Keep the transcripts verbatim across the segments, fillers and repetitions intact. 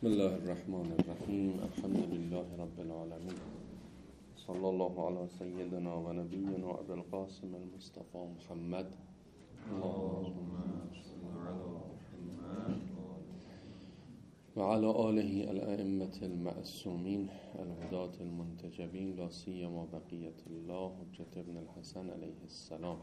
بسم الله الرحمن الرحیم. الحمد لله رب العالمین. صلی الله علی سیدنا و نبینا ابی القاسم المصطفى محمد. اللهم صل علی محمد و علی آله الائمة المعصومین الهداة المنتجبین، لا سیما بقیة الله حجة ابن الحسن علیه السلام.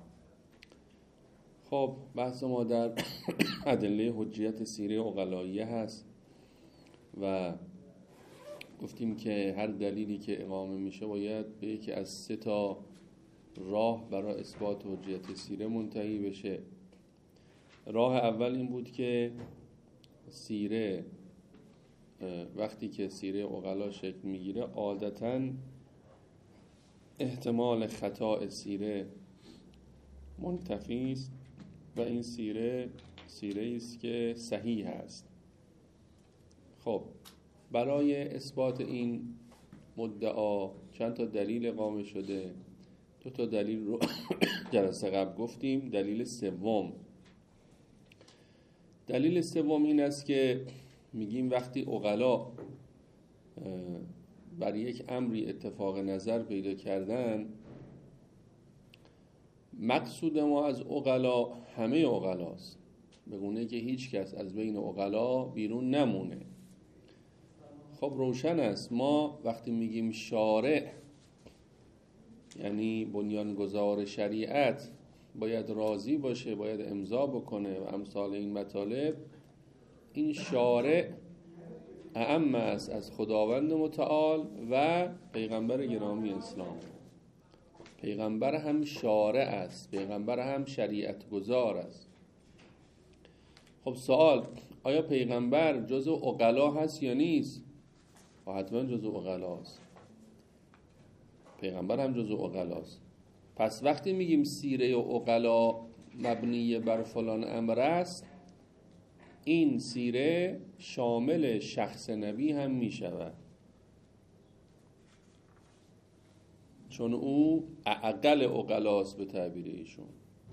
خب بحث ما در ادله حجیت سیره عقلائیه هست و گفتیم که هر دلیلی که اقامه میشه باید به یکی از سه تا راه برای اثبات حجیت سیره منتهی بشه. راه اول این بود که سیره وقتی که سیره عقلا شکل میگیره عادتاً احتمال خطا سیره منتفی است و این سیره سیره است که صحیح است. خب برای اثبات این مدعا چند تا دلیل اقامه شده. دو تا دلیل رو جلسه قبل گفتیم. دلیل سوم دلیل سوم این است که میگیم وقتی عقلا بر یک امری اتفاق نظر پیدا کردن، مقصود ما از عقلا همه عقلاست، به گونه که هیچ کس از بین عقلا بیرون نمونه. خب روشن است ما وقتی میگیم شارع یعنی بنیانگذار شریعت باید راضی باشه، باید امضا بکنه و امثال این مطالب، این شارع اعم است از خداوند متعال و پیغمبر گرامی اسلام. پیغمبر هم شارع است، پیغمبر هم شریعت گذار است. خب سوال، آیا پیغمبر جزء عقلا هست یا نیست؟ حتما جزء عقلا است. پیغمبر هم جزء عقلا است. پس وقتی میگیم سیره عقلا مبنی بر فلان امر است، این سیره شامل شخص نبی هم میشود، چون او اقل عقلاست به تعبیر ایشون.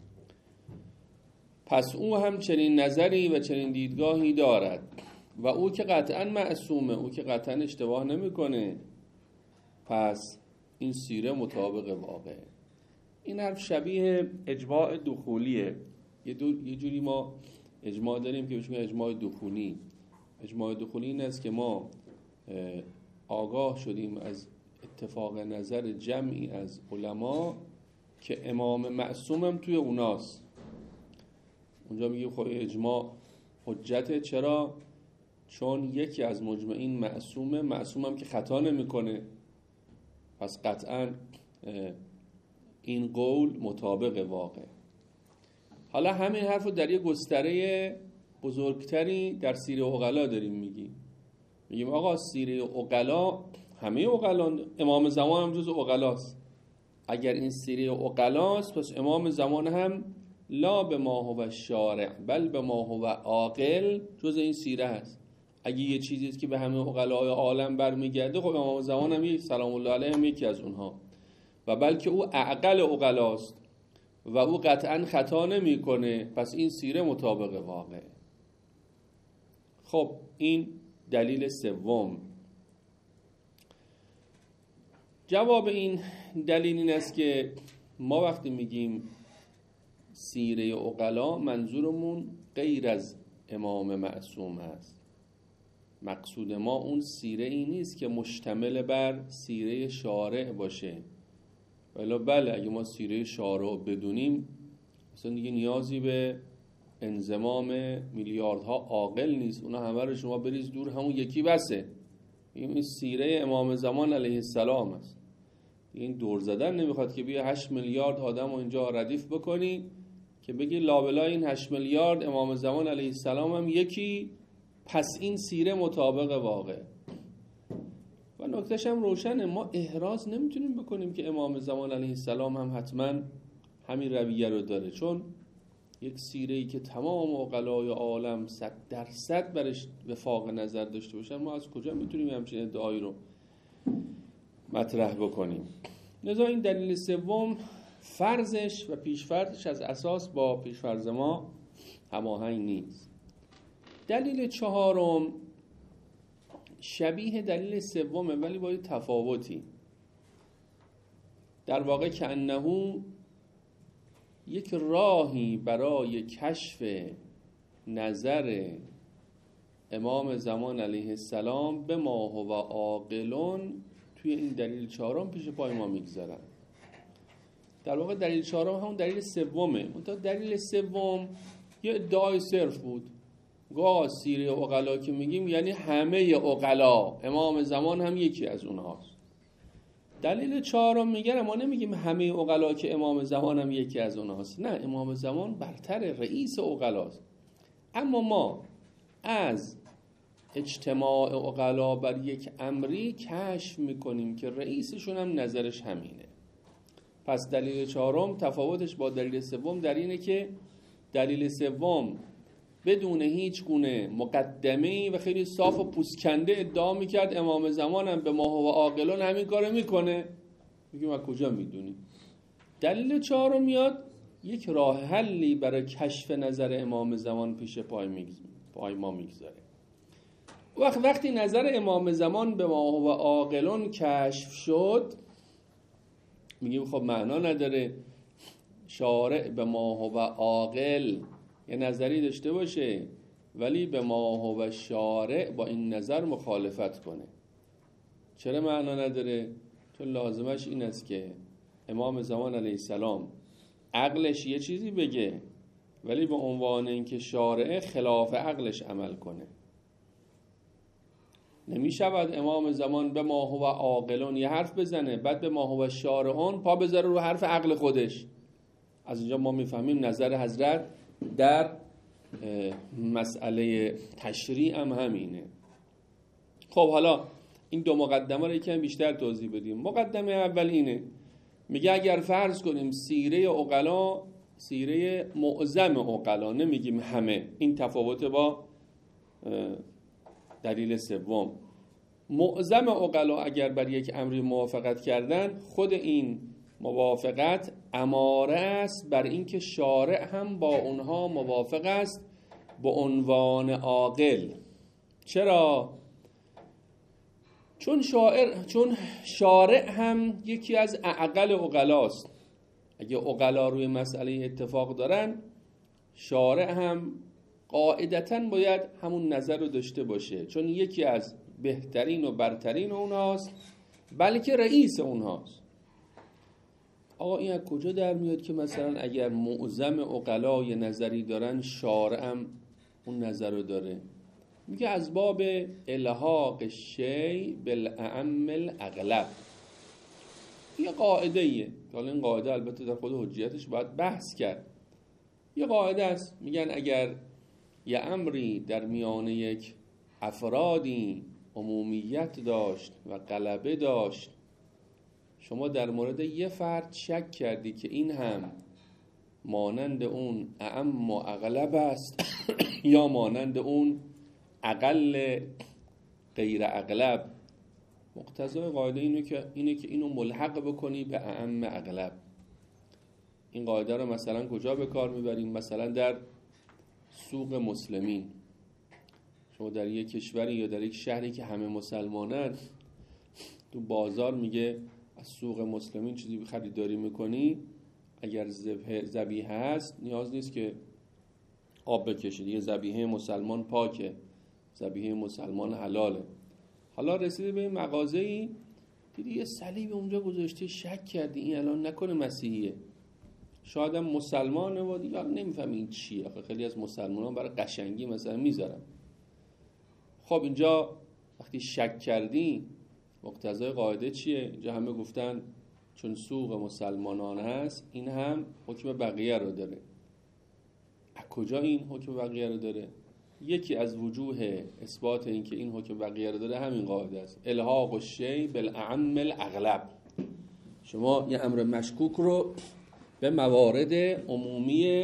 پس او هم چنین نظری و چنین دیدگاهی دارد و او که قطعا معصومه، او که قطعا اشتباه نمیکنه، پس این سیره مطابق واقعه. این حرف شبیه اجماع دخولیه. یه, دو... یه جوری ما اجماع داریم که بهش میگن اجماع دخولی. اجماع دخولی این است که ما آگاه شدیم از اتفاق نظر جمعی از علما که امام معصوم هم توی اوناست. اونجا میگیم خب اجماع حجته. چرا؟ چون یکی از مجمعین معصومه، معصوم هم که خطا نمیکنه، پس قطعا این قول مطابق واقع. حالا همین حرف رو در یک گستره بزرگتری در سیره عقلا داریم میگیم. میگیم آقا سیره عقلا همه عقلا، امام زمان هم جز عقلاست. اگر این سیره عقلاست پس امام زمان هم لا به ما هو شارع بل به ما هو عاقل جز این سیره هست. اگه یه چیزی است که به همه عقلای عالم برمیگرده، خب امام زمان هم یک سلام الله علیه هم یکی از اونها، و بلکه او اعقل عقلاست و او قطعا خطا نمیکنه، پس این سیره مطابق واقع. خب این دلیل سوم. جواب این دلیل این است که ما وقتی میگیم سیره عقلا منظورمون غیر از امام معصوم هست. مقصود ما اون سیره ای نیست که مشتمل بر سیره شارع باشه. ولی بله اگه ما سیره شارع بدونیم اصلا دیگه نیازی به انضمام میلیاردها عاقل نیست، اونا همه رو شما بریز دور، همون یکی بسه. این سیره امام زمان علیه السلام است. این دور زدن نمیخواد که بیا هشت میلیارد آدم رو اینجا ردیف بکنی که بگی لابلا این هشت میلیارد امام زمان علیه السلام هم یکی، پس این سیره مطابق واقع. و نکتهش هم روشنه، ما احراز نمیتونیم بکنیم که امام زمان علیه السلام هم حتما همین رویه رو داره، چون یک سیره‌ای که تمام عقلای عالم صد درصد برش وفاق نظر داشته باشن، ما از کجا میتونیم همچین ادعایی رو مطرح بکنیم؟ لذا این دلیل سوم فرضش و پیشفرضش از اساس با پیشفرض ما هماهنگ نیست. دلیل چهارم شبیه دلیل سومه ولی با تفاوتی. در واقع که انه یک راهی برای کشف نظر امام زمان علیه السلام به ما هو عاقلون توی این دلیل چهارم پیش پای ما میگذارن. در واقع دلیل چهارم همون دلیل سومه. منتها دلیل سوم یه ادعای صرف بود. گاه سیره عقلا که میگیم یعنی همه عقلا، امام زمان هم یکی از اونهاست. دلیل چهارم میگن ما نمیگیم همه عقلا که امام زمان هم یکی از اونهاست، نه، امام زمان برتر، رئیس عقلاست. اما ما از اجتماع عقلا بر یک امری کشف میکنیم که رئیسشون هم نظرش همینه. پس دلیل چهارم تفاوتش با دلیل سوم در اینه که دلیل سوم بدون هیچ گونه مقدمه‌ای و خیلی صاف و پوسکنده ادعا میکرد امام زمان هم به ما هو عاقلون همین کارو میکنه. میگیم از کجا میدونی؟ دلیل چهارم میاد یک راه حلی برای کشف نظر امام زمان پیش پای, میگز... پای ما میگذاره. وقت وقتی نظر امام زمان به ما هو عاقلون کشف شد، میگیم خب معنا نداره شارع به ما هو عاقل یه نظری داشته باشه ولی به ما هو شارع با این نظر مخالفت کنه. چرا معنا نداره؟ چون لازمش این است که امام زمان علیه السلام عقلش یه چیزی بگه ولی به عنوان اینکه شارع خلاف عقلش عمل کنه. نمیشود امام زمان به ما هو عاقلون یه حرف بزنه بعد به ما هو شارعون پا بذاره رو حرف عقل خودش. از اینجا ما میفهمیم نظر حضرت در مسئله تشریع هم همینه. خب حالا این دو مقدمه رو یکم بیشتر توضیح بدیم. مقدمه اول اینه، میگه اگر فرض کنیم سیره عقلا سیره معظم عقلا، نمیگیم همه، این تفاوت با دلیل سوم. معظم عقلا اگر بر یک امری موافقت کردن، خود این موافقت اماره است بر اینکه شارع هم با اونها موافق است به عنوان عاقل. چرا؟ چون شاعر چون شارع هم یکی از اعقل عقلاست. اگه عقلا روی مسئله اتفاق دارن، شارع هم قاعدتاً باید همون نظر رو داشته باشه، چون یکی از بهترین و برترین اونهاست، بلکه رئیس اونهاست. آقا این از کجا در میاد که مثلا اگر معظم عقلا یه نظری دارن، شارع هم اون نظر رو داره؟ میگه از باب الحاق شی بالاعم الاغلب. یه قاعده ایه، حالا این قاعده البته در خود حجیتش باید بحث کرد. یه قاعده است، میگن اگر یه امری در میان یک افرادی عمومیت داشت و غلبه داشت، شما در مورد یه فرد شک کردی که این هم مانند اون اعم و اغلب است یا مانند اون اقل غیر اغلب، مقتضای قاعده اینه که اینه که اینو ملحق بکنی به اعم اغلب. این قاعده رو مثلا کجا به کار میبریم؟ مثلا در سوق مسلمین. شما در یک کشوری یا در یک شهری که همه مسلمانن، تو بازار میگه از سوق مسلمین چیزی خریداری میکنی، اگر ذبیحه هست نیاز نیست که آب بکشی، دیگه ذبیحه مسلمان پاکه، ذبیحه مسلمان حلاله. حالا رسیدی به مغازه‌ای، دیدی یه صلیب اونجا گذاشته، شک کردی این الان نکنه مسیحیه، شاید هم مسلمانه و دیگه نمیفهمی این چیه. آخه خیلی از مسلمانان برای قشنگی مثلا میذارن. خب اینجا وقتی شک کردی، مقتضای قاعده چیه؟ اینجا همه گفتن چون سوق مسلمانان هست، این هم حکم بقیه رو داره. از کجا این حکم بقیه رو داره؟ یکی از وجوه اثبات این که این حکم بقیه رو داره همین قاعده است، الحاق الشیء بالاعم الاغلب. شما یه امر مشکوک رو به موارد عمومی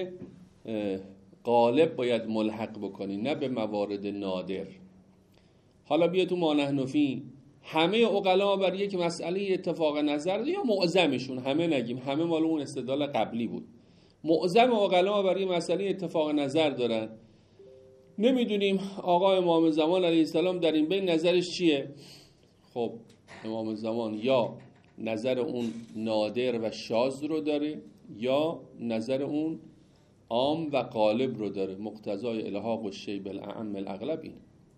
غالب باید ملحق بکنی، نه به موارد نادر. حالا بیا تو ما نحن فیه، همه عقلا بر یک مسئله اتفاق نظر دارن، یا معظمشون، همه نگیم، همه مال اون استدلال قبلی بود. معظم عقلا بر یک مسئله اتفاق نظر دارن، نمیدونیم آقا امام زمان علیه السلام در این بین نظرش چیه. خب امام زمان یا نظر اون نادر و شاذ رو داره یا نظر اون عام و غالب رو داره. مقتضای الحاق و شی بالاعم الاغلب این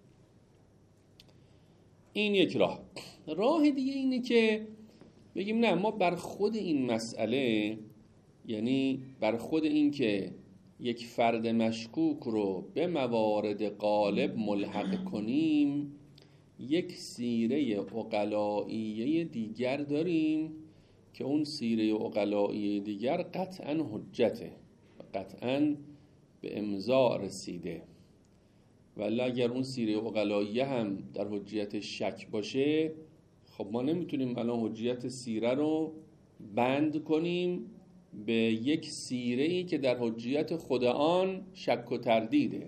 این یک راه. راه دیگه اینه که بگیم نه، ما بر خود این مسئله، یعنی بر خود این که یک فرد مشکوک رو به موارد غالب ملحق کنیم، یک سیره عقلائیه دیگر داریم که اون سیره عقلائیه دیگر قطعاً حجته، قطعاً به امضا رسیده. ولی اگر اون سیره عقلائیه هم در حجیت شک باشه، خب ما نمیتونیم الان حجیت سیره رو بند کنیم به یک سیره‌ای که در حجیت خود آن شک و تردیده.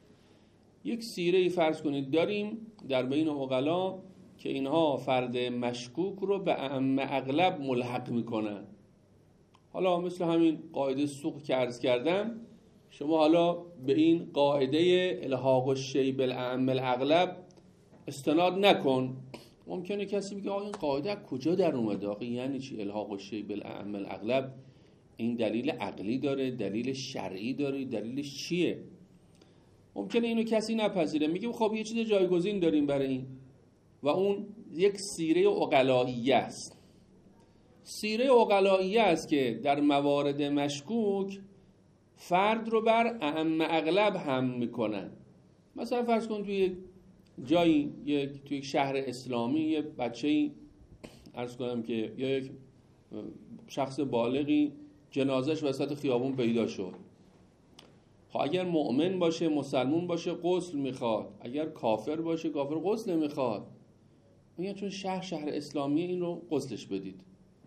یک سیره‌ای فرض کنید داریم در بین عقلا که اینها فرد مشکوک رو به اعم اغلب ملحق میکنن. حالا مثل همین قاعده سوق که عرض کردم، شما حالا به این قاعده الحاق الشیء بالاعم الاغلب استناد نکن. ممکنه کسی بگه آقا این قاعده کجا در اومده؟ آقا یعنی چی الحاق الشیء بالاعم الاغلب؟ این دلیل عقلی داره، دلیل شرعی داره، دلیلش چیه؟ ممکنه اینو کسی نپذیره. میگیم خب یه چیز جایگزین داریم برای این و اون یک سیره عقلائیه است. سیره عقلائیه است که در موارد مشکوک فرد رو بر اعم اغلب هم میکنن. مثلا فرض کن توی یک جایی، یک توی یک شهر اسلامی، یه بچه‌ای عرض کنم که یا یک شخص بالغی جنازش وسط خیابون پیدا شد. خب اگر مؤمن باشه، مسلمون باشه، غسل میخواد. اگر کافر باشه، کافر غسل میخواد. میگن چون شهر شهر اسلامی این رو غسلش بدید.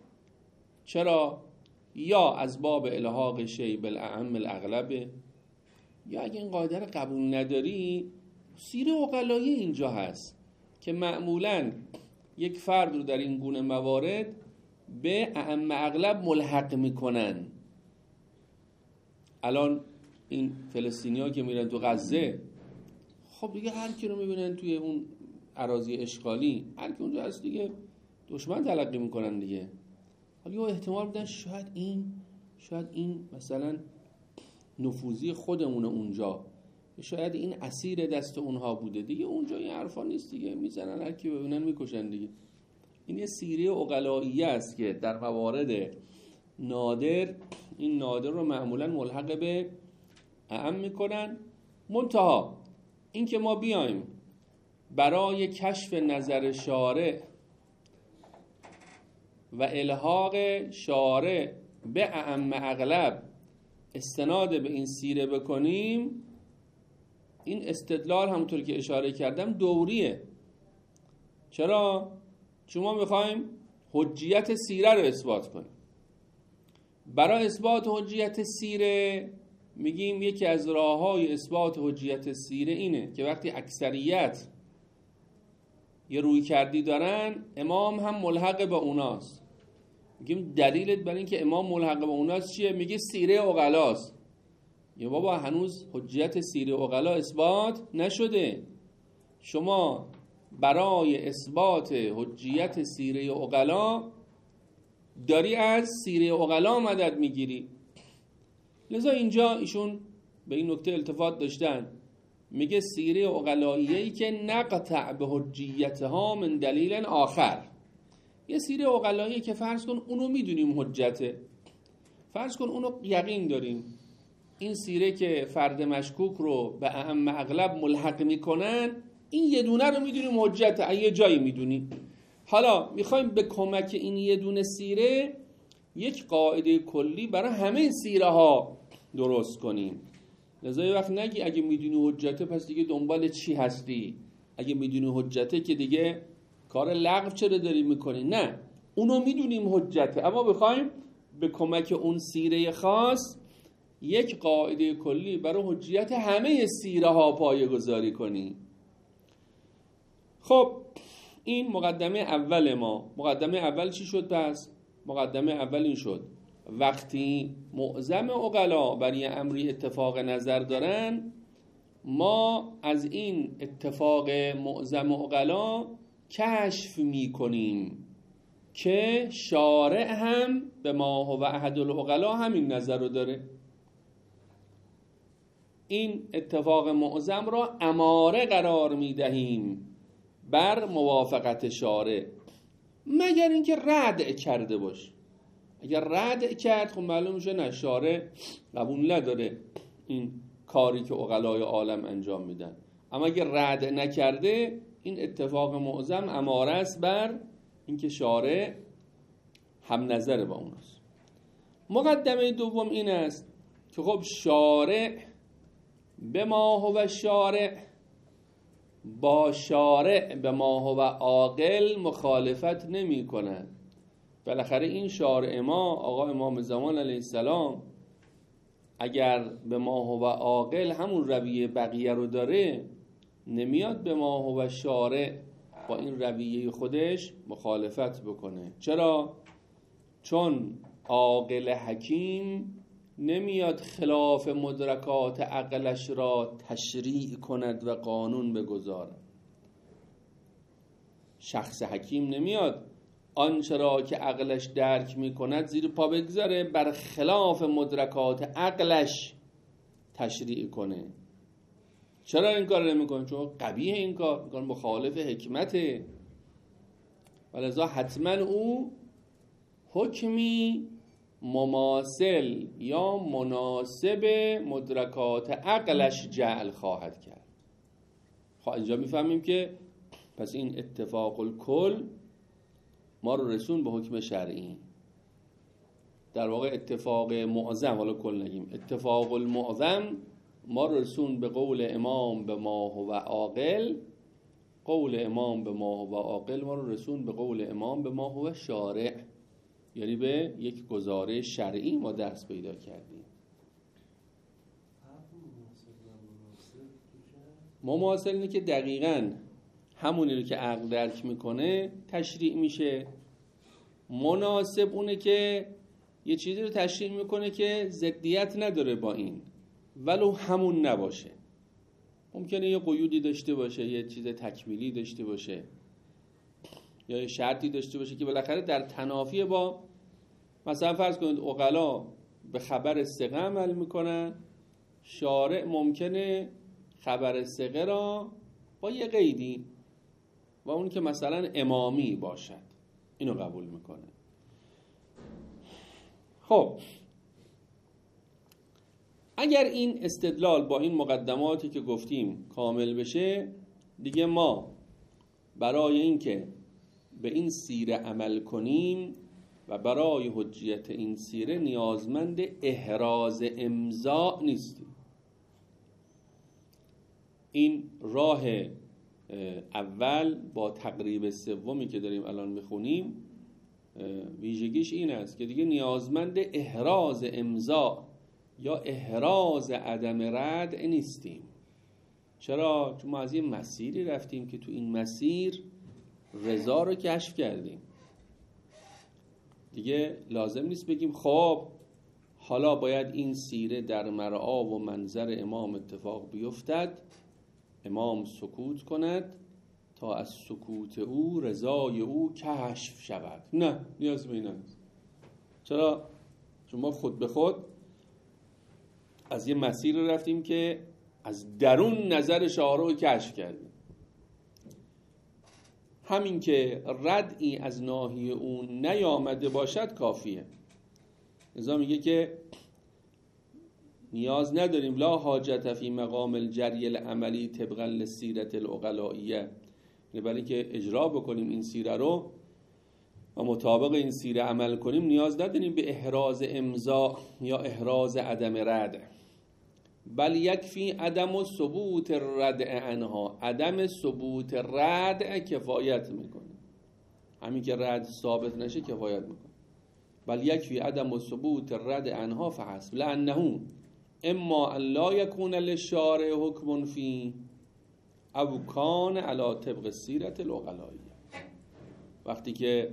چرا؟ یا از باب الحاق شیء بالاعم الاغلب، یا اگه این قاعده رو قبول نداری، سیره عقلایی اینجا هست که معمولاً یک فرد رو در این گونه موارد به اعم اغلب ملحق میکنن. الان این فلسطینی‌ها که میرن تو غزه، خب دیگه هر کی رو میبینن توی اون اراضی اشغالی، هر کی اونجا هست دیگه دشمن تلقی میکنن دیگه. حالا احتمال میدن شاید این شاید این مثلا نفوذی خودمونه اونجا، شاید این اسیر دست اونها بوده دیگه. اونجا این حرفا نیست دیگه، میزنن هر کی ببینن میکشن دیگه. این یه سیره عقلائیه است که در موارد نادر این نادر رو معمولا ملحق به اعم میکنن. منتها این که ما بیایم برای کشف نظر شارع و الحاق شارع به اعم اغلب استناد به این سیره بکنیم، این استدلال همونطور که اشاره کردم دوریه. چرا؟ چون ما میخوایم حجیت سیره رو اثبات کنیم. برای اثبات حجیت سیره میگیم یکی از راه‌های اثبات حجیت سیره اینه که وقتی اکثریت یه روی کردی دارن، امام هم ملحق به اوناست. میگیم دلیلت برای این که امام ملحق به اوناست چیه؟ میگه سیره عقلاست. یا بابا هنوز حجیت سیره عقلا اثبات نشده. شما برای اثبات حجیت سیره عقلا داری از سیره عقلا مدد میگیری. لذا اینجا ایشون به این نکته التفات داشتن، میگه سیره عقلائیه‌ای که نقطع به حجیتها من دلیل آخر. یه سیره عقلائیه که فرض کن اونو میدونیم حجته، فرض کن اونو یقین داریم، این سیره که فرد مشکوک رو به اعم اغلب ملحق میکنن، این یه دونه رو میدونیم حجته، یه جایی میدونیم. حالا میخوایم به کمک این یه دونه سیره یک قاعده کلی برای همه سیره ها درست کنیم. لذا یه وقت نگی اگه میدونی حجته پس دیگه دنبال چی هستی؟ اگه میدونی حجته که دیگه کار لغو چرا داری میکنی؟ نه، اونو میدونیم حجته، اما بخوایم به کمک اون سیره خاص یک قاعده کلی برای حجیت همه سیره ها پایه گذاری کنیم. خب این مقدمه اول ما. مقدمه اول چی شد پس؟ مقدمه اول این شد وقتی معظم عقلا برای امری اتفاق نظر دارن، ما از این اتفاق معظم عقلا کشف می کنیم که شارع هم به ما هو احد العقلا همین نظر رو داره. این اتفاق معظم را اماره قرار می دهیم بر موافقت شارع، مگر اینکه ردع کرده باشه. اگر ردع کرد خب معلوم میشه نه، شارع قبول نداره این کاری که عقلای عالم انجام میدن. اما اگر ردع نکرده این اتفاق معظم اماره است بر اینکه شارع هم نظر با اوناست. مقدمه دوم این است که خب شارع به ما هو شارع با شارع به ما هو عاقل مخالفت نمی کند. بالاخره این شارع ما آقا امام زمان علیه السلام اگر به ما هو عاقل همون رویه بقیه رو داره، نمیاد به ما هو شارع با این رویه خودش مخالفت بکنه. چرا؟ چون عاقل حکیم نمیاد خلاف مدرکات عقلش را تشریع کند و قانون بگذارد. شخص حکیم نمیاد آنچه را که عقلش درک میکند زیر پا بگذاره، بر خلاف مدرکات عقلش تشریع کنه. چرا این کار نمیکنه؟ چون قبیح این کار میکنه، مخالف حکمته. ولذا حتما او حکمی مماثل یا مناسب مدرکات عقلش جعل خواهد کرد. خب اینجا میفهمیم که پس این اتفاق الکل ما رو رسون به حکم شرعی. در واقع اتفاق معظم، حالا کل نگیم، اتفاق المعظم ما رو رسون به قول امام به ما هو عاقل. قول امام به ما هو عاقل ما رو رسون به قول امام به ما هو شارع، یعنی به یک گزارش شرعی ما درس پیدا کردیم. مماثل اینه که دقیقاً همونی رو که عقل درک میکنه تشریع میشه. مناسب اونه که یه چیزی رو تشریع میکنه که ضدیت نداره با این، ولو همون نباشه. ممکنه یه قیودی داشته باشه، یه چیز تکمیلی داشته باشه، یا یه شرطی داشته باشه که بالاخره در تنافی با، مثلا فرض کنید عقلا به خبر ثقه عمل میکنن، شارع ممکنه خبر ثقه را با یه قیدی و اون که مثلا امامی باشد اینو قبول میکنه. خب اگر این استدلال با این مقدماتی که گفتیم کامل بشه، دیگه ما برای اینکه به این سیره عمل کنیم و برای حجیت این سیره نیازمند احراز امضا نیستیم. این راه اول با تقریب سومی که داریم الان میخونیم ویژگیش این است که دیگه نیازمند احراز امضا یا احراز عدم رد نیستیم. چرا؟ چون ما از این مسیری رفتیم که تو این مسیر رضا رو کشف کردیم. دیگه لازم نیست بگیم خب حالا باید این سیره در مرعا و منظر امام اتفاق بیفتد، امام سکوت کند تا از سکوت او رضای او کشف شود. نه، نیاز به این نیست. چرا؟ چون ما خود به خود از یه مسیر رفتیم که از درون نظر شارع رو کشف کردیم. همین که ردی از ناحیه اون نیامده باشد کافیه. لذا میگه که نیاز نداریم لا حاجت فی مقام الجری العملی طبقا للسیرة العقلائیه، بلکه که اجرا بکنیم این سیره رو و مطابق این سیره عمل کنیم نیاز نداریم به احراز امضا یا احراز عدم رد، بل یکفی عدم ثبوت الرد عنها. عدم ثبوت رد کفایت میکنه، همین که رد ثابت نشه کفایت میکنه. بل یکفی عدم ثبوت الرد عنها فحسب، لانه اما ان لا یکون للشارع حکم فی او کان علی طبق السیرة العقلائیه. وقتی که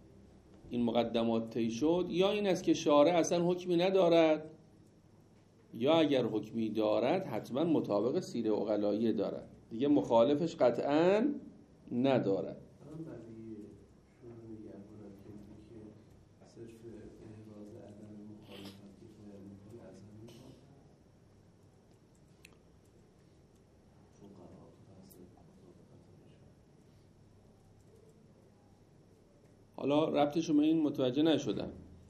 این مقدمات طی شد، یا این است که شارع اصلا حکمی ندارد، یا اگر حکمی دارد حتما مطابق سیر عقلایی دارد، دیگه مخالفش قطعا ندارد. حالا ربطشو به این متوجه نشدم.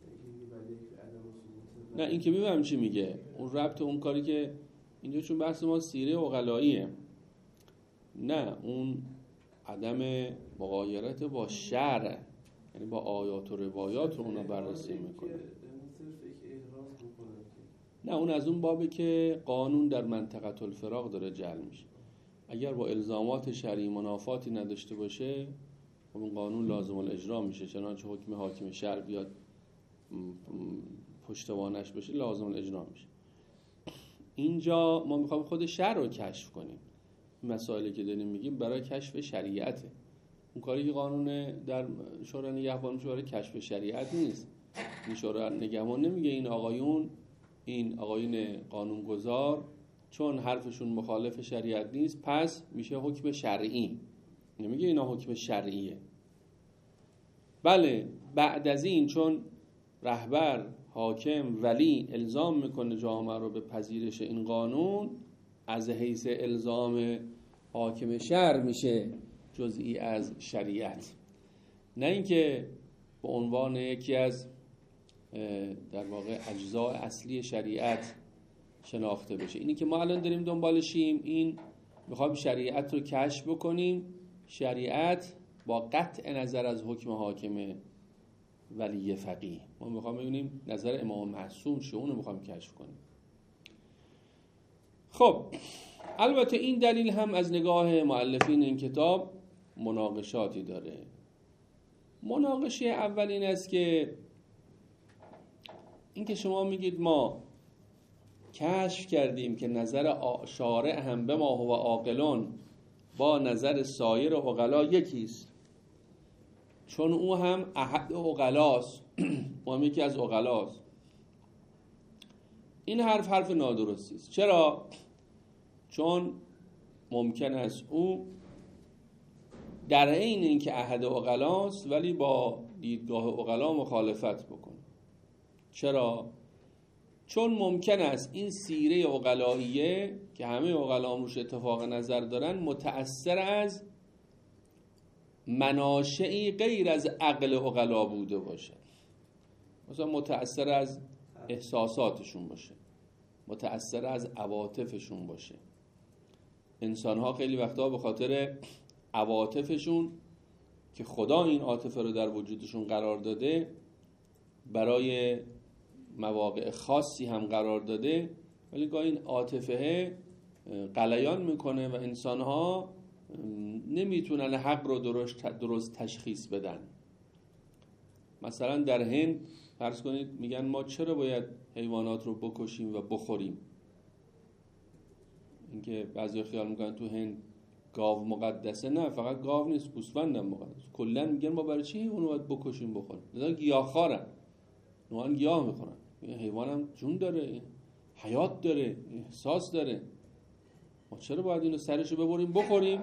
نه این که میفهم چی میگه، اون ربط اون کاری که اینجا چون بحث ما سیره عقلاییه، نه اون عدم مغایرت با شرع، یعنی با آیات و روایات رو اونا بررسی میکنه. نه اون از اون بابه که قانون در منطقه الفراق داره جعل میشه. اگر با الزامات شرعی منافاتی نداشته باشه اون قانون لازم الاجرا میشه، چنانچه حکم حاکم شرع بیاد پشتوانش بشه لازم الاجرا میشه. اینجا ما میخوایم خود شرع رو کشف کنیم. مسائلی که داریم میگیم برای کشف شریعته. اون کاری که قانون در شورای نگهبان میشه برای کشف شریعت نیست. این شورای نگهبان نمیگه این آقایون این آقایون قانونگذار چون حرفشون مخالف شریعت نیست پس میشه حکم شرعی، نمیگه اینا حکم شرعیه. بله بعد از این چون رهبر، حاکم، ولی الزام میکنه جامعه رو به پذیرش این قانون، از حیث الزام حاکم شرع میشه جزئی از شریعت، نه اینکه به عنوان یکی از در واقع اجزاء اصلی شریعت شناخته بشه. اینی که ما الان داریم دنبالشیم، این میخوایم شریعت رو کشف بکنیم. شریعت با قطع نظر از حکم حاکم ولی فقیه، ما میخوایم ببینیم نظر امام معصوم چیه، اون رو میخوایم کشف کنیم. خب البته این دلیل هم از نگاه مؤلفین این کتاب مناقشاتی داره. مناقشه اول این است که این که شما میگید ما کشف کردیم که نظر شارع هم به ما هو عاقلون با نظر سایر عقلا یکیست، چون او هم احد عقلاست او هم یکی از عقلاست. این حرف حرف نادرستی است. چرا؟ چون ممکن است او در عین اینکه احد عقلاست ولی با دیدگاه عقلا مخالفت بکنه. چرا؟ چون ممکن است این سیره عقلاییه که همه عقلا روش اتفاق نظر دارن متأثر از مناشعی غیر از عقل عقلا بوده باشه. مثلا متأثر از احساساتشون باشه، متأثر از عواطفشون باشه. انسان ها خیلی وقتا به خاطر عواطفشون که خدا این عاطفه رو در وجودشون قرار داده، برای مواقع خاصی هم قرار داده، ولی گاهی این عاطفه غلیان میکنه و انسان ها نمیتونن حق رو درست درست تشخیص بدن. مثلا در هند فرض کنید میگن ما چرا باید حیوانات رو بکشیم و بخوریم. اینکه بعضی خیال میکنن تو هند گاو مقدسه، نه فقط گاو نیست، گوسفند هم مقدسه. کلا میگن ما برای چی حیوان رو باید بکشیم بخوریم؟ مثلا گیاهخوارن، نوعا گیاه میخورن. حیوان هم جون داره، حیات داره، احساس داره، ما چرا باید اینو سرشو ببریم بخوریم؟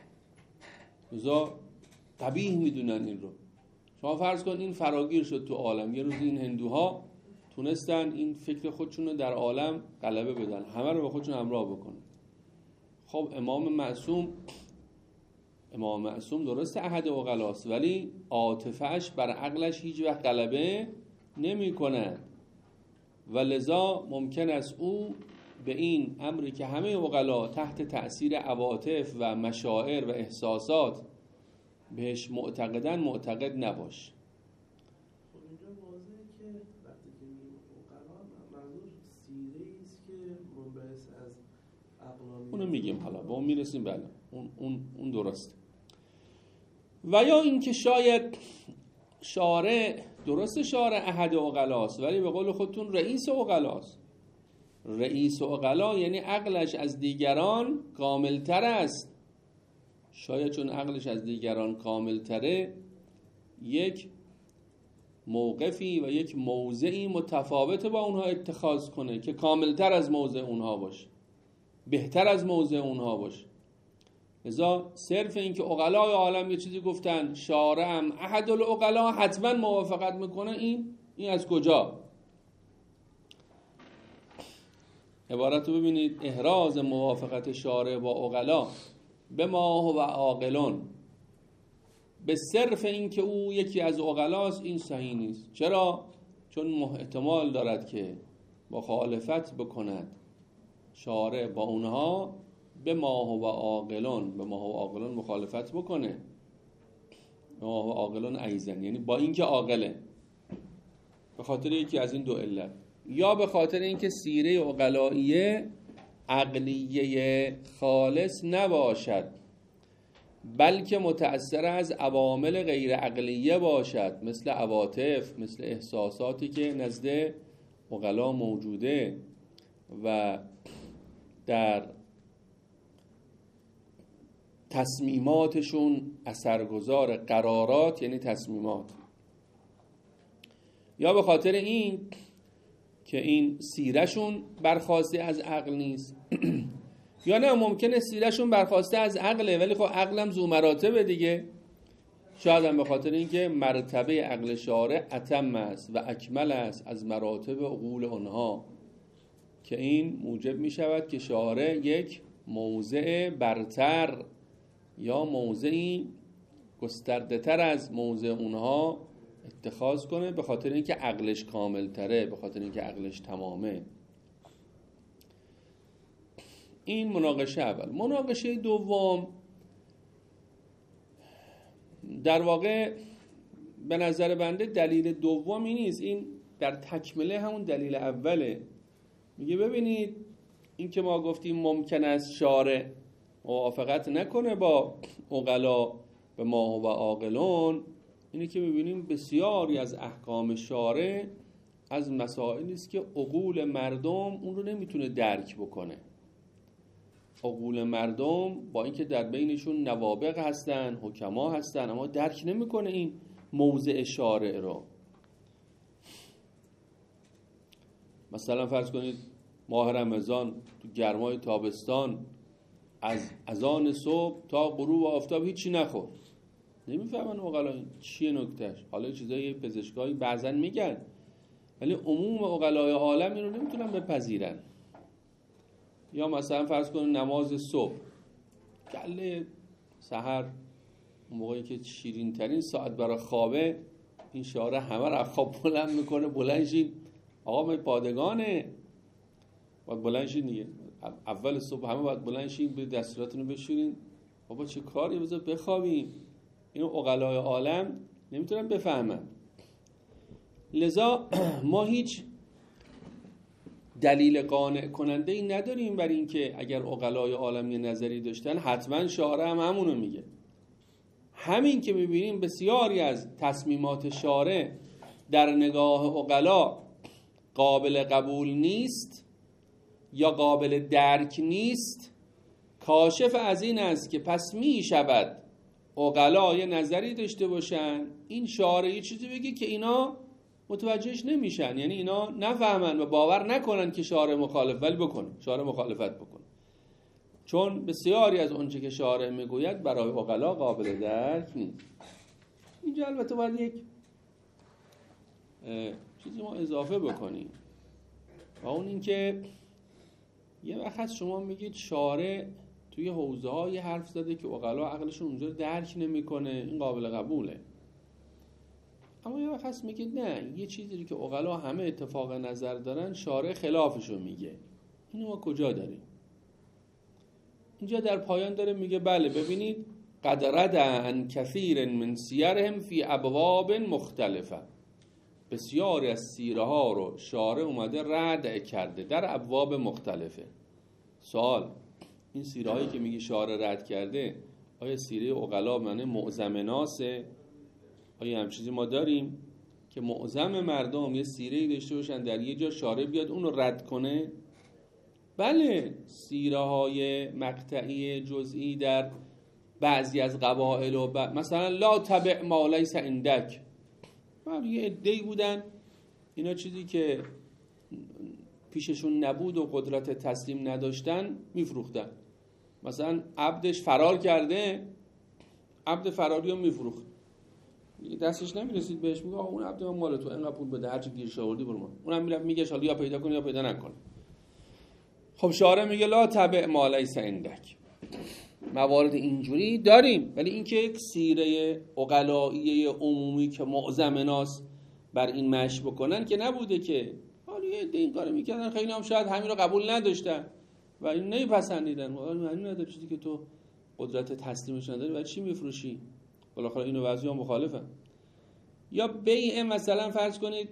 لذا قبیح میدونن این رو. شما فرض کن این فراگیر شد تو عالم، یه روز این هندوها تونستن این فکر خودشون رو در عالم غلبه بدن، همه رو به خودشون همراه بکنن. خب امام معصوم امام معصوم درست احد عقلاست ولی عاطفه‌اش بر عقلش هیچ وقت غلبه نمی‌کنه و لذا ممکن است او به این امری که همه عقلا تحت تأثیر عواطف و مشاعر و احساسات بهش معتقدن معتقد نباشه. خب اینجا واضحه که وقتی که میگیم عقلا منظور سیره‌ای است که منبعث از عقلانیت، اونو میگیم حالا به اون میرسیم. بله اون اون اون درسته. و یا اینکه شاید شارع درست شارع احد عقلاست ولی به قول خودتون رئیس عقلاست. رئیس عقلا یعنی عقلش از دیگران کاملتر است. شاید چون عقلش از دیگران کاملتره یک موقفی و یک موضعی متفاوت با اونها اتخاذ کنه که کاملتر از موضع اونها باشه، بهتر از موضع اونها باشه. لذا صرف این که عقلای عالم یه چیزی گفتن، شارع هم احد العقلا حتما موافقت میکنه، این این از کجا؟ عبارت رو ببینید، احراز موافقت شارع با عقلا به ما و عاقلون، به صرف این که او یکی از عقلاست، این صحیح نیست. چرا؟ چون احتمال دارد که مخالفت بکند شارع با اونها، به ما و عاقلون، به ما و عاقلون مخالفت بکنه، ما و عاقلون ایزن، یعنی با این که عاقله، به خاطر یکی از این دو علت، یا به خاطر اینکه سیره عقلائیه عقلیه خالص نباشد، بلکه متأثر از عوامل غیر عقلیه باشد، مثل عواطف، مثل احساساتی که نزد عقلا موجوده و در تصمیماتشون اثرگذار، قرارات یعنی تصمیمات، یا به خاطر این که این سیرشون برخواسته از عقل نیست یا نه ممکنه سیرشون برخواسته از عقله ولی خب عقلم ذو مراتبه دیگه، شاید هم به خاطر اینکه مرتبه عقل شارع اتم است و اکمل است از مراتب عقول اونها، که این موجب می شود که شارع یک موضع برتر یا موضعی گسترده تر از موضع اونها اتخاذ کنه، به خاطر اینکه عقلش کامل تره، به خاطر اینکه عقلش تمامه. این مناقشه اول. مناقشه دوم در واقع به نظر بنده دلیل دومی نیست، این در تکمله همون دلیل اوله. میگه ببینید این که ما گفتیم ممکن است شارع موافقت نکنه با عقلا به ما و عاقلون، اینه که میبینیم بسیاری از احکام شارع از مسائلی است که عقول مردم اون رو نمیتونه درک بکنه. عقول مردم با اینکه در بینشون نوابغ هستن، حکما هستن، اما درک نمیکنه این موضع شارع رو. مثلا فرض کنید ماه رمضان تو گرمای تابستان از اذان صبح تا غروب آفتاب هیچی نخور، نمیفهمن عقلا این چیه نکتهش. حالا چیزای پزشکایی بعضن میگن ولی عموم عقلای عالم این رو نمیتونن بپذیرن. یا مثلا فرض کنید نماز صبح، کله سحر اون موقعی که شیرین ترین ساعت برای خوابه، این شارع همه را خواب بلند میکنه، بلند شید آقا ما پادگانه، باید بلند شید دیگه، اول صبح همه باید بلند شید، به دستوراتونو بشورین، بابا چه کاری، بذار بخوابیم. اینو عقلای عالم نمیتونن بفهمن. لذا ما هیچ دلیل قانع کننده ای نداریم برای اینکه اگر عقلای عالم یه نظری داشتن حتما شارع هم همونو میگه. همین که میبینیم بسیاری از تصمیمات شارع در نگاه عقلا قابل قبول نیست یا قابل درک نیست، کاشف از این است که پس می شود عقلا یه نظری داشته باشن، این شارع یه چیزی بگی که اینا متوجهش نمیشن، یعنی اینا نفهمن و باور نکنن که شارع مخالف، ولی بکنه شارع مخالفت بکنه، چون بسیاری از اونچه که شارع میگوید برای عقلا قابل درک نیست. اینجا البته باید یک چیزی ما اضافه بکنیم و اون این که یه وقت شما میگید شارع توی حوزه های حرف زده که عقلا عقلشون اونجا درک نمیکنه، این قابل قبوله. اما یه وقت میگید نه، یه چیزی که عقلا همه اتفاق نظر دارن شارع خلافشو میگه. اینو ما کجا داریم؟ اینجا در پایان داره میگه بله ببینید قد ردعن کثیر من سیرهم فی ابواب مختلفه، بسیاری از سیره ها رو شارع اومده رد کرده در ابواب مختلفه. سوال، این سیره هایی که میگه شارع رد کرده آیا سیره عقلا معنی معظم ناسه؟ آیا هم چیزی ما داریم که معظم مردم یه سیره‌ای داشته باشن در یه جا شارع بیاد اون رو رد کنه؟ بله، سیره های مقطعی جزئی در بعضی از قبایل و ب... مثلا لا تبع ما لیس عندک، ولی یه عده‌ای بودن اینا چیزی که پیششون نبود و قدرت تسلیم نداشتن میفروختن. مثلا عبدش فرار کرده، عبد فراری رو میفروخت، دستش نمیرسید بهش، میگه آقا اون عبد من مال تو، اینقدر پول بده، هر چی گیرش آوردی برو. من اونم میره میگه حالا یا پیدا کن یا پیدا نکن. خب شارع میگه لا تبع ما لیس عندک. موارد اینجوری داریم، ولی اینکه یک سیره عقلائیه عمومی که معظم ناس بر این مشی بکنن که نبوده که. حالا یه عده این کارو میکردن، خیلی هم شاید همین رو قبول نداشتن و این نمیپسندیدن. حالا معنی نداره چیزی که تو قدرت تسلیمش نداری و چی میفروشی؟ بالاخره اینو بعضی ها مخالفن. یا بیع مثلا فرض کنید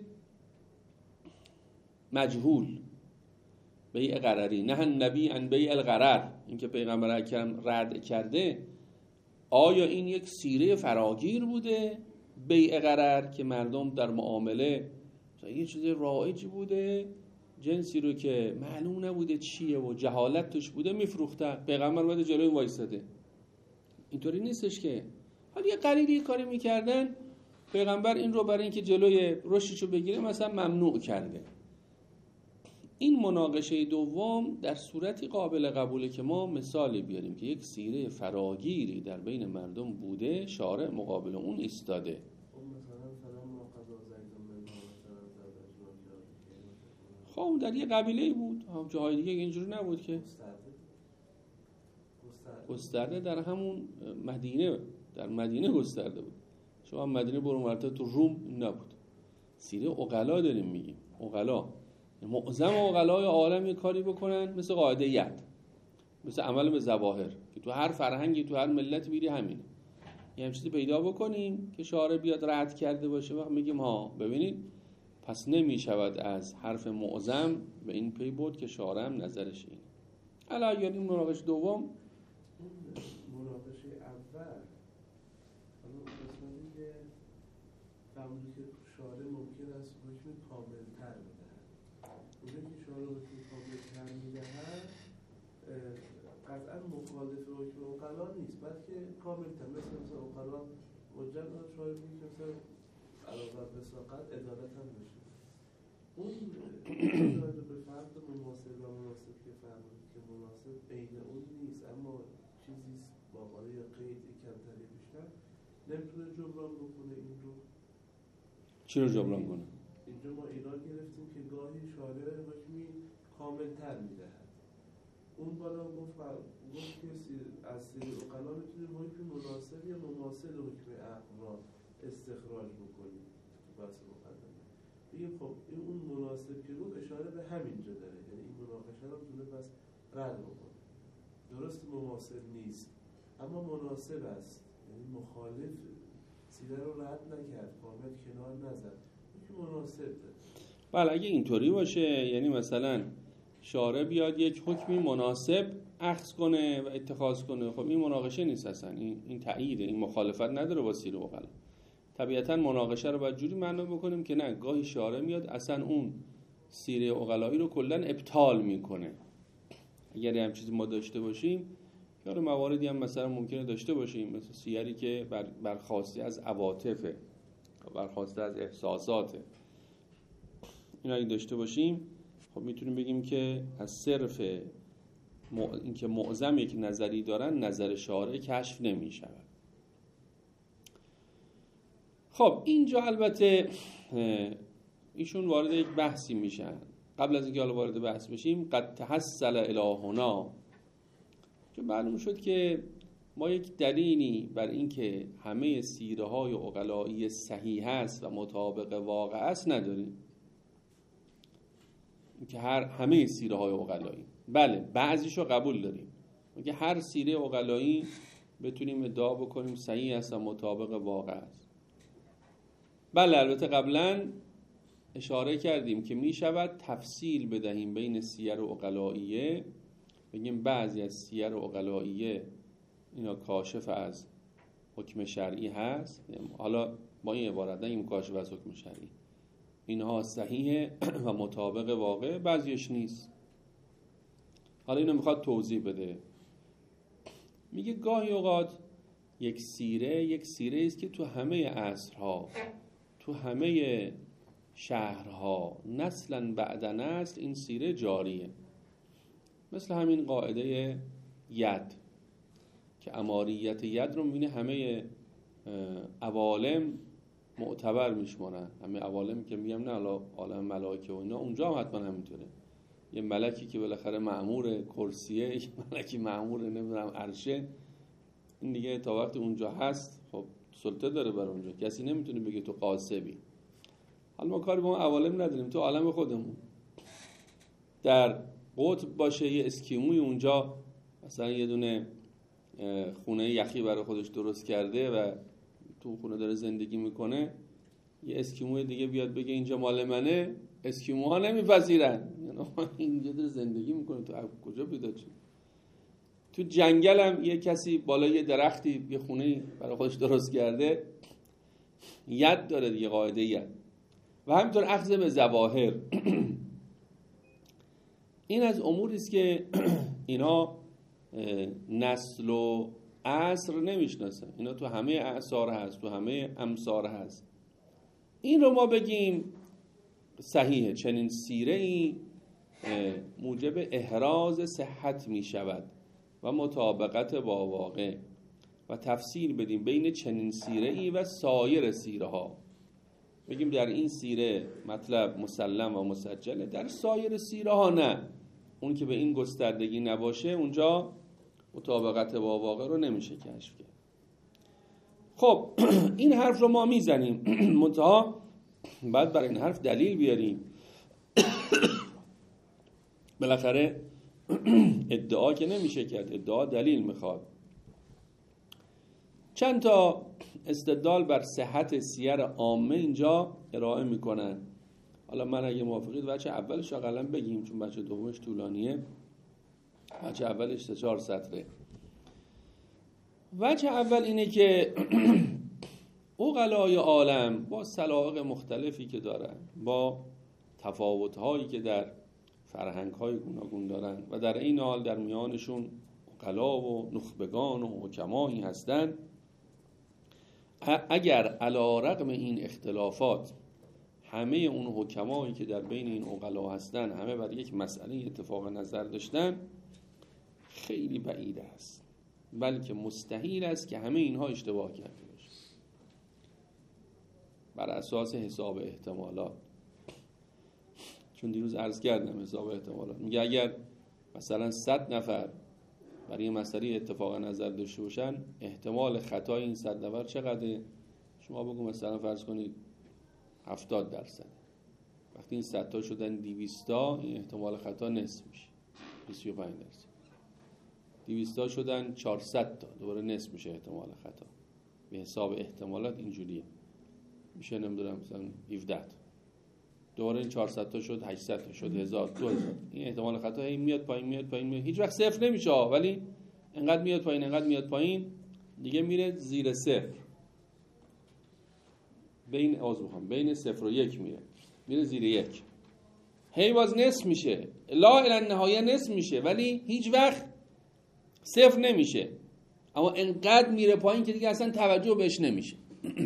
مجهول، بیع غرری، نه النبی عن بیع الغرر، این که پیغمبر اکرم رد کرده، آیا این یک سیره فراگیر بوده بیع غرر که مردم در معامله یه چیز رایجی بوده، جنسی رو که معلوم نبوده چیه و جهالت توش بوده میفروختن، پیغمبر اومده جلوی وایساده؟ اینطوری نیستش که حالا یه قلیلی کاری میکردن، پیغمبر این رو برای اینکه جلوی رشدشو بگیره مثلا ممنوع کرده. این مناقشه دوم در صورتی قابل قبوله که ما مثالی بیاریم که یک سیره فراگیری در بین مردم بوده، شارع مقابل اون ایستاده. خب در یه قبیله بود، هم جاهای دیگه اینجوری نبود که گسترده، در همون مدینه، در مدینه گسترده بود. شما مدینه برو مرتب تو روم نبود. سیره عقلا داریم میگیم، عقلا معظم عقلای عالم یه کاری بکنن مثل قاعده ید، مثل عمل به ظواهر که تو هر فرهنگی تو هر ملت بیری همینه. یه هم چیزی پیدا بکنیم که شارع بیاد رد کرده باشه، وقت میگیم ها ببینید پس نمی شود از حرف معظم به این پی برد که شارع هم نظرش اینه. حالا اگر این مناقشه دوم، مناقشه اول حالا قسمتی که فهمیدی که شارع ممکن است حکم کامل‌تر بدهد، اونجا که شارع حکم کامل‌تر میدهد قطعا مخالف حکم عقلا نیست، بلکه کامل‌تر، مثل مثل عقلا مجرد شارع میگه که مثلا علاوه بر وساقت عدالت هم بشه. اون به فرد مناسب و مناسب که فرمودید که مناسب بین اون نیست، اما چیزیست با قایه قید کمتری بیشتر، نمیتونه جبران بکنه این رو. چی رو جبران کنه؟ اینجا ما ایراد گرفتیم که گاهی شارع حکمی کاملتر میدهد. اون بالا گفت گفت که از سری اقلا میتونیم حکم مناسب یا مماثل حکم عقل را استخراج بکنیم. بس مقدمه بگیم خب این اون مناسب که بود اشاره به همین جا داره، یعنی این مناقشه رو تونه بس رد بکنه. درست مماثل نیست اما مناسب است، یعنی مخالف سیره رو رد نکرد، کامل کنار نزد، که مناسب داره. بله اگه اینطوری باشه، یعنی مثلا شارع بیاد یک حکمی مناسب اخذ کنه و اتخاذ کنه، خب این مناقشه نیست اصلا، این این تاییده، این مخالفت نداره با سیره عقلا. طبیعتا مناقشه رو باید جوری معنا بکنیم که نه، گاهی شارع میاد اصلا اون سیره عقلایی رو کلا ابطال میکنه. اگر هم چیزی ما داشته باشیم، یا مواردی هم مثلا ممکنه داشته باشیم مثل سیری که بر برخواسته از عواطفه، برخواسته از احساساته، اینا اگه داشته باشیم خب میتونیم بگیم که از صرف م... اینکه معظم یک نظری دارن، نظر شارع کشف نمیشود. خب اینجا البته ایشون وارد یک بحثی میشن. قبل از اینکه حالا وارد بحث بشیم، قد تحصل الهنا، که معلوم شد که ما یک دلیلی بر اینکه همه سیره های عقلایی صحیح است و مطابق واقع است نداریم، که هر همه سیره های عقلایی، بله بعضیشو قبول داریم، که هر سیره عقلایی بتونیم ادعا بکنیم صحیح است و مطابق واقع است. بله البته قبلا اشاره کردیم که می شود تفصیل بدهیم بین سیر عقلاییه، بگیم بعضی از سیر عقلاییه اینا کاشف از حکم شرعی هست، حالا با این عبارت نگیم کاشف از حکم شرعی، اینها صحیحه و مطابق واقع، بعضیش نیست. حالا اینو میخواد توضیح بده. میگه گاهی اوقات یک سیره یک سیره است که تو همه عصرها، تو همه شهرها نسلا بعد نسل این سیره جاریه. مثل همین قاعده ید که اماریت ید رو میبینی همه عوالم معتبر میشمارن. همه عوالم که میگم نه حالا عالم ملائکه و اینا، اونجا هم حتما همینطوره. یه ملکی که بالاخره مأمور کرسیه، یه ملکی مأمور نمیدونم عرشه، این دیگه تا وقتی اونجا هست خب سلطه داره بر اونجا، کسی نمیتونه بگه تو قاسبی. حالا ما کاری با اون عوالم نداریم، تو عالم خودمون در قطب باشه یه اسکیموی اونجا مثلا یه دونه خونه یخی برای خودش درست کرده و تو خونه داره زندگی میکنه، یه اسکیموی دیگه بیاد بگه اینجا مال منه، اسکیموها نمیپذیرن، یعنی اینجا داره زندگی میکنه، تو کجا پیدا شد؟ تو جنگل هم یه کسی بالای یه درختی یه خونه برای خودش درست کرده، ید داره دیگه، قاعده ید. و همینطور اخذ به ظواهر. این از اموری است که اینا نسل و عصر نمیشناسن، اینا تو همه اعصار هست، تو همه امصار هست. این رو ما بگیم صحیحه، چنین سیره ای موجب احراز صحت می شود و مطابقت با واقع، و تفسیر بدیم بین چنین سیره ای و سایر سیره ها. بگیم در این سیره مطلب مسلم و مسجله، در سایر سیره ها نه. اون که به این گستردگی نباشه اونجا مطابقت با واقع رو نمیشه کشف کرد. خب این حرف رو ما میزنیم، منتها بعد برای این حرف دلیل بیاریم. بالاخره ادعا که نمیشه کرد، ادعا دلیل میخواد. چند تا استدلال بر صحت سیر عامه اینجا ارائه میکنن. حالا من اگه موافقید بچه اولش اقلا بگیم، چون بچه دومش طولانیه. بچه اولش سه چهار سطره. بچه اول اینه که عقلای عالم با سلائق مختلفی که دارن، با تفاوت‌هایی که در فرهنگ‌های گوناگون دارن و در این حال در میانشون عقلا و نخبگان و حکمایی هستن، اگر علی رغم این اختلافات همه اون حکمایی که در بین این عقلا هستن همه بر یک مسئله اتفاق نظر داشتن، خیلی بعید است، بلکه مستحیل است که همه اینها اشتباه کرده باشه بر اساس حساب احتمالات. چون دیروز عرض کردم حساب احتمالات میگه اگر مثلا صد نفر برای این مسئله اتفاق نظر داشته باشن، احتمال خطای این صد نفر چقدره؟ شما بگو مثلا فرض کنید هفتاد درصد. وقتی این صد تا شدن دویست تا، این احتمال خطا نصف میشه، بیست و پنج درصد. دویست تا شدن چهارصد تا، دوباره نصف میشه احتمال خطا. به حساب احتمالات اینجوریه، میشه نمیدونم مثلا هفده تا. دوباره این چهارصد تا شد هشتصد تا، شد هزار، دو هزار. این احتمال خطا هی میاد پایین میاد پایین میاد، هیچ وقت صفر نمیشه، ولی انقدر میاد پایین انقدر میاد پایین دیگه میره زیر صفر. بین آزوخم بین صفر و یک میره میره زیر یک، هی باز نصف میشه، لا الی النهایه نصف میشه، ولی هیچ وقت صفر نمیشه. اما انقدر میره پایین که دیگه اصلا توجه بهش نمیشه.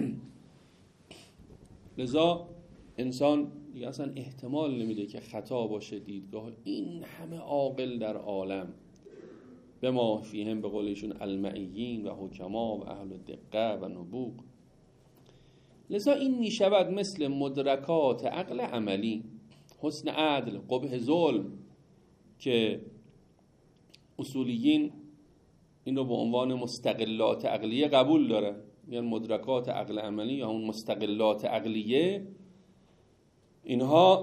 لذا انسان دیگه اصلا احتمال نمیده که خطا باشه دیدگاه این همه عاقل در عالم، به ما فیهم، به قولشون المعیین و حکما و اهل دقه و نبوغ. لذا این میشود مثل مدرکات عقل عملی، حسن عدل، قبح ظلم، که اصولیین این رو به عنوان مستقلات عقلیه قبول دارن، یعنی مدرکات عقل عملی یا اون مستقلات عقلیه، اینها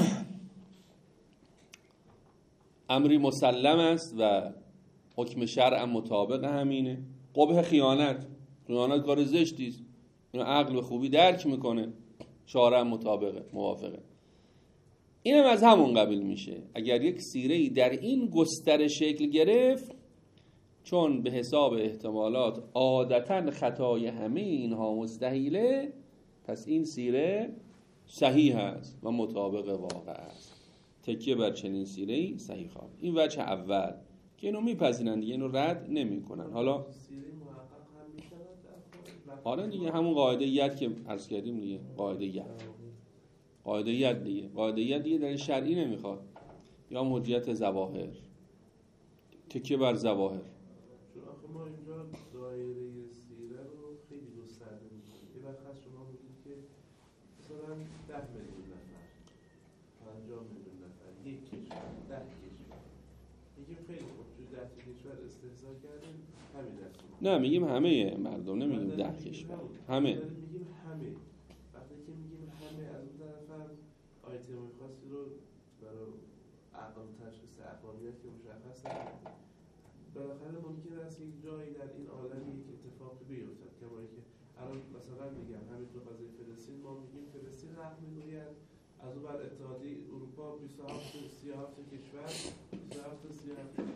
امری مسلم است و حکم شرع مطابق همینه. قبح خیانت، خیانت کار زشتی است، اینو عقل به خوبی درک میکنه، شرع مطابقه، موافقه. اینم از همون قبیل میشه. اگر یک سیره‌ای در این گستره شکل گرفت، چون به حساب احتمالات عادتاً خطای همه اینها مستحیله، پس این سیره صحیح است و مطابق واقع است. تکیه بر چنین سیره‌ای صحیح خواه. این وجه اول که اینو میپذیرن دیگه، اینو رد نمیکنن. حالا سیره محقق هم میشود در آره دیگه همون قاعده ید که عرض کردیم دیگه، قاعده ید قاعده ید دیگه قاعده ید دیگه در شرعی نمیخواد، یا حجیت ظواهر، تکیه بر ظواهر. چون آخه ما اینجا دایره سیره رو خیلی گسترده می‌کنیم. یه وقت هست شما میگید که مثلا ده میلیون نفر، پنجاه میلیون نفر، یک کشور، ده کشور. میگیم خیلی خوب توی ده کشور استحضار کردیم همین دست. نه میگیم همه مردم، نمیگیم ده کشور، همه. میگیم همه. وقتی که میگیم همه از اون طرف هم آیتم خاصی رو برای اقام تشخیص اقامیت که مشخص نکنیم. بالاخره ممکن است یک جایی در این عالم یک اتفاقی بیفتد که ما که الان مثلا میگم همین تو قضیه فلسطین ما میگیم فلسطین حق میگوید، از اون بر اتحادیه اروپا بیست و هفت سی و هفت کشور بیست و هفت سی و هفت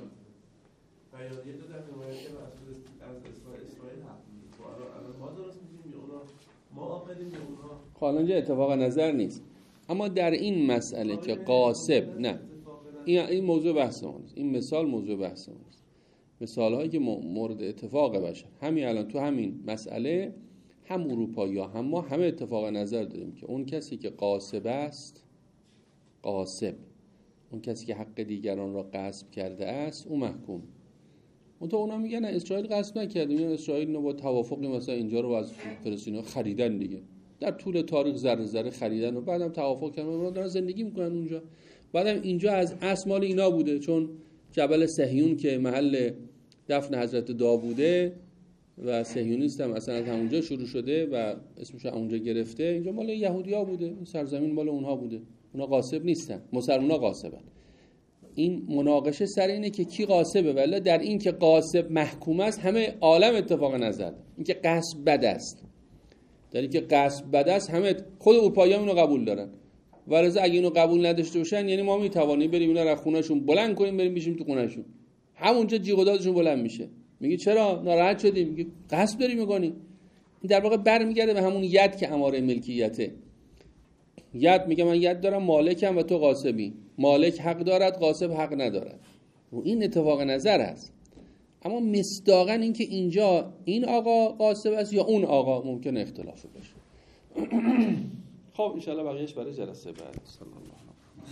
بیانیه دادن حمایت از از اسرائیل اسرائیل حق میگه. الان ما درست میگیم یا اونا ما عاقلیم یا اونها؟ حالا اینجا اتفاق نظر نیست، اما در این مسئله که قاصب نه این این موضوع بحث ماست، این مثال موضوع بحث ماست، مثال هایی که مورد اتفاق بشه. همین الان تو همین مسئله هم اروپایی ها هم ما همه اتفاق نظر داریم که اون کسی که قاصب است، قاصب اون کسی که حق دیگران را غصب کرده است، اون محکوم. اون تو اونا میگن اسرائیل غصب نکرده، میگن اسرائیل اینو با توافقی مثلا اینجا رو از فلسطینیا خریدن دیگه، در طول تاریخ ذره ذره خریدن و بعدم توافق کردن، اونا دارن زندگی میکنن اونجا. بعدم اینجا از اصل مال اینا بوده، چون جبل صهیون که محل دفن حضرت داووده و صهیونیست هم اصلا از همونجا شروع شده و اسمش اونجا گرفته، اینجا مال یهودیا بوده، این سرزمین مال اونها بوده، اونا غاصب نیستن، مسلمونا غاصبن. این مناقشه سر اینه که کی غاصبه، ولی در این که غاصب محکوم است همه عالم اتفاق نظر. این که غصب بد است، در این که غصب بد است همه خود اروپایی‌ها اینو قبول دارن. ولذا اگه اینو قبول نداشته باشن یعنی ما میتوانیم بریم اینا رو خونه‌شون بلند کنیم بریم بشیم تو خونه‌شون، همونجا جیغ و دادشون بلند میشه. میگه چرا ناراحت شدی؟ میگه غصب داری میکنی. این در واقع برمیگرده به همون ید که اماره ملکیته. ید میگه من ید دارم، مالکم و تو غاصبی. مالک حق دارد، غاصب حق ندارد. و این اتفاق نظر است. اما مصداقاً این که اینجا این آقا غاصب است یا اون آقا ممکن اختلاف باشه. خب ان شاء الله بقیه‌اش برای جلسه بعد. صلی الله